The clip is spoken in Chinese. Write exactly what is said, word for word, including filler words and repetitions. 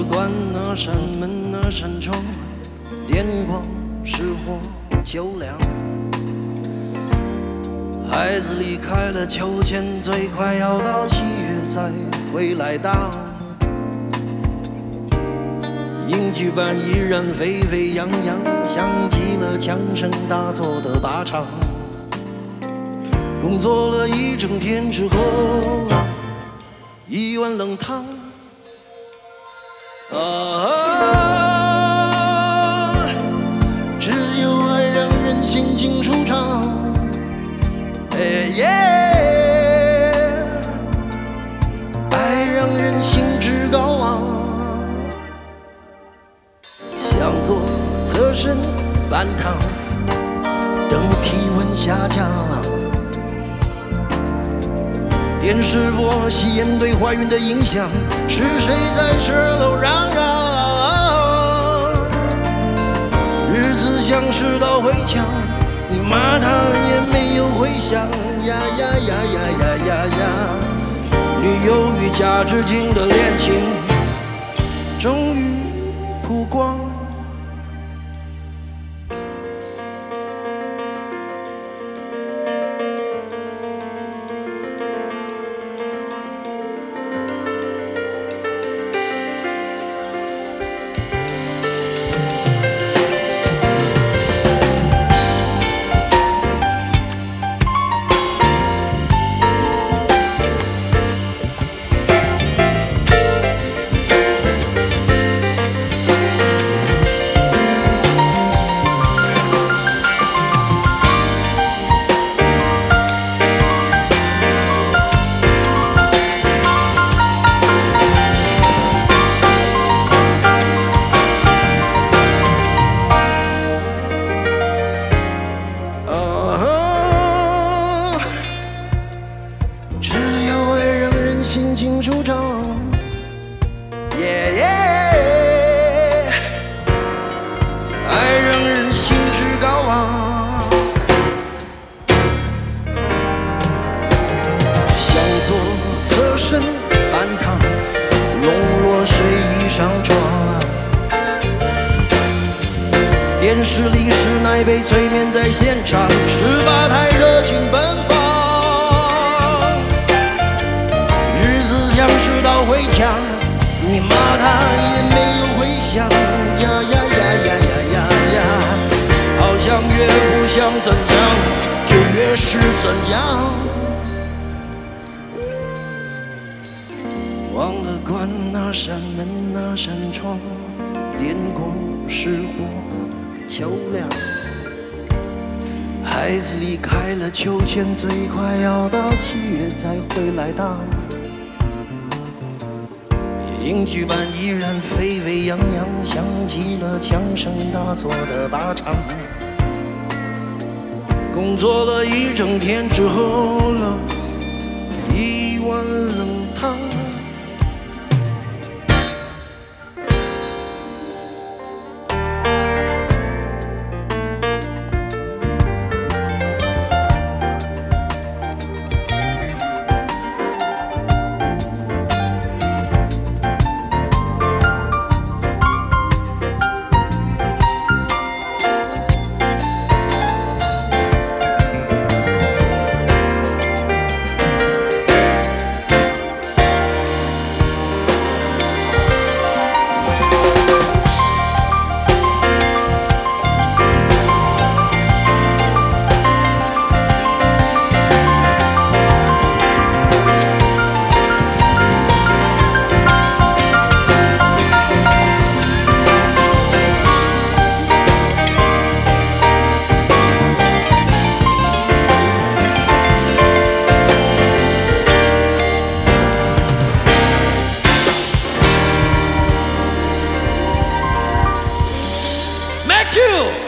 关那扇门那扇窗，电光石火秋凉。孩子离开了秋千，最快要到七月才会来到。影剧版依然沸沸扬扬，响起了枪声大作的靶场。工作了一整天之后，一碗冷汤。啊，只有爱让人心情舒畅。哎耶，爱让人兴致高昂。向左侧身半躺，等体温下降。电视播吸烟对怀孕的影响，是谁在十楼嚷嚷？日子像是道回墙，你骂他也没有回响。呀呀呀呀呀呀呀！女友与假至今的恋情终于曝光。心情舒畅，耶耶，爱让人兴致高昂。向左侧身半躺，笼络睡衣上床。电视里是哪杯催眠在现场，十八台热情奔放。像是道回墙，你骂他也没有回响。呀呀呀呀呀呀呀！好像越不想怎样，就越是怎样。忘了关那扇门那扇窗，电光石火秋凉。孩子离开了秋千，最快要到七月才会来到。影剧版依然沸沸扬扬，响起了枪声大作的靶场。工作了一整天之后了，一碗冷汤。Matthew